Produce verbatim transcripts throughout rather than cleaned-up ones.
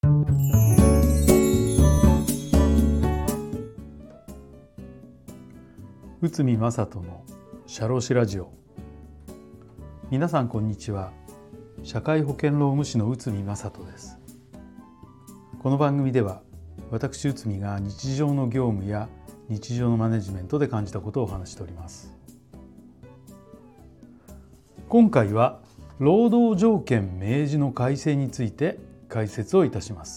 内海正人の社労士ラジオ。皆さんこんにちは。社会保険労務士の内海正人です。この番組では私内海が日常の業務や日常のマネジメントで感じたことをお話しております。今回は労働条件明示の改正について解説をいたします。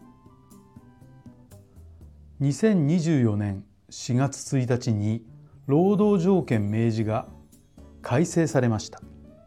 にせんにじゅうよねんしがつついたちに労働条件明示が改正されました。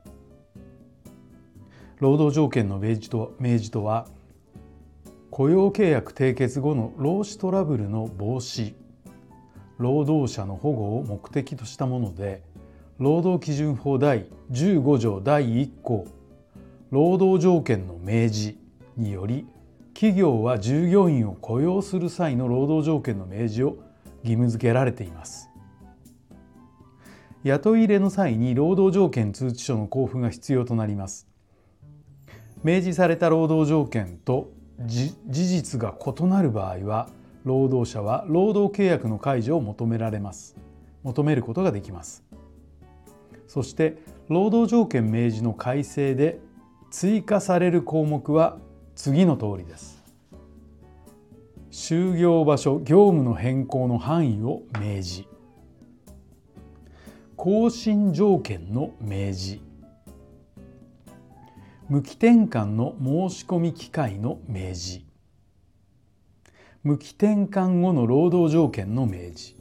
労働条件の明示と、明示とは、雇用契約締結後の労使トラブルの防止、労働者の保護を目的としたもので、労働基準法第じゅうごじょうだいいっこう、労働条件の明示により、企業は従業員を雇用する際の労働条件の明示を義務付けられています。雇い入れの際に労働条件通知書の交付が必要となります。明示された労働条件と事実が異なる場合は、労働者は労働契約の解除を求められます。求めることができます。そして、労働条件明示の改正で追加される項目は次の通りです。就業場所、業務の変更の範囲を明示。更新条件の明示。無期転換の申し込み機会の明示。無期転換後の労働条件の明示。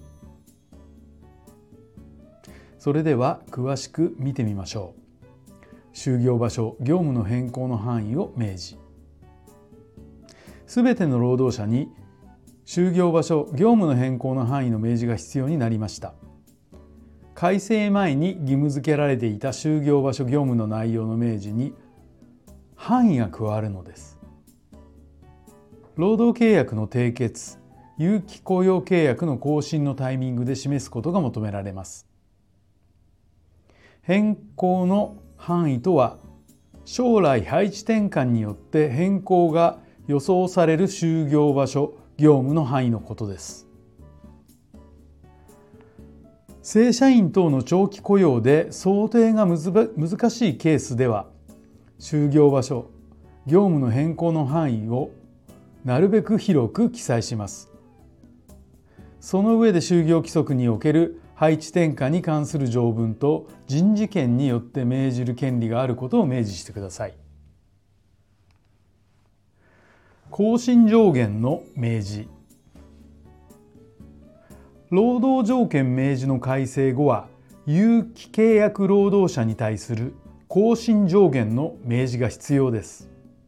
それでは詳しく見てみましょう。就業場所、業務の変更の範囲を明示。すべての労働者に就業場所、業務の変更の範囲の明示が必要になりました。改正前に義務付けられていた就業場所業務の内容の明示に範囲が加わるのです。労働契約の締結、有期雇用契約の更新のタイミングで示すことが求められます。変更の範囲とは、将来配置転換によって変更が予想される就業場所、業務の範囲のことです。正社員等の長期雇用で想定が難しいケースでは、就業場所、業務の変更の範囲をなるべく広く記載します。その上で就業規則における配置転換に関する条文と人事権によって命じる権利があることを明示してください。更新上限の明示。労働条件明示の改正後は、有期契約労働者に対する更新上限の明示が必要です。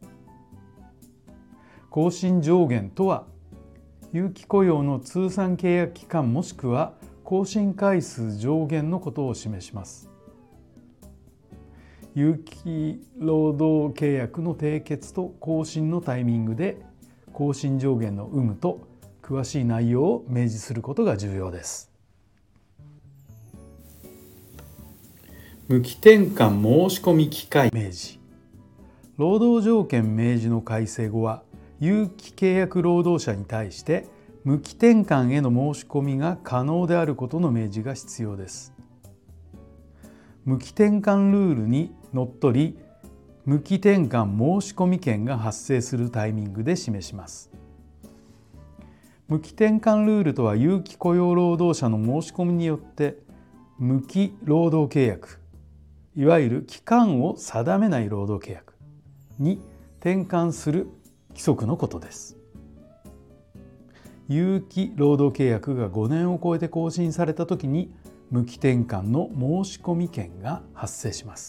更新上限とは、有期雇用の通算契約期間もしくは更新回数上限のことを示します。有期労働契約の締結と更新のタイミングで更新上限の有無と詳しい内容を明示することが重要です。無期転換申し込み機会明示。労働条件明示の改正後は、有期契約労働者に対して無期転換への申し込みが可能であることの明示が必要です。無期転換ルールにのっとり、無期転換申し込み権が発生するタイミングで示します。無期転換ルールとは、有期雇用労働者の申し込みによって無期労働契約、いわゆる期間を定めない労働契約に転換する規則のことです。有期労働契約がごねんを超えて更新されたときに、無期転換の申し込み権が発生します。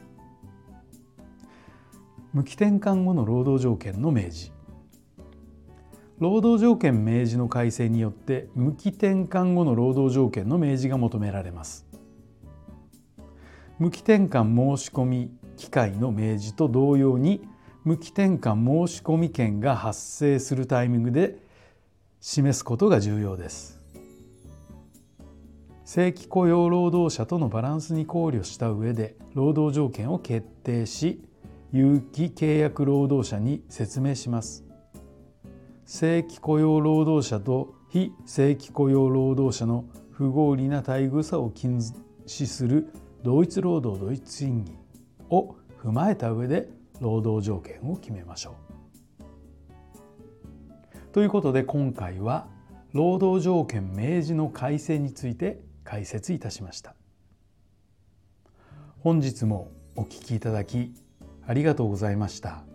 無期転換後の労働条件の明示。労働条件明示の改正によって、無期転換後の労働条件の明示が求められます。無期転換申し込み機会の明示と同様に、無期転換申し込み権が発生するタイミングで示すことが重要です。正規雇用労働者とのバランスに考慮した上で労働条件を決定し、 有期契約労働者に説明します。正規雇用労働者と非正規雇用労働者の不合理な待遇差を禁止する同一労働同一賃金を踏まえた上で労働条件を決めましょう。ということで今回は労働条件明示の改正について解説いたしました。本日もお聞きいただきありがとうございました。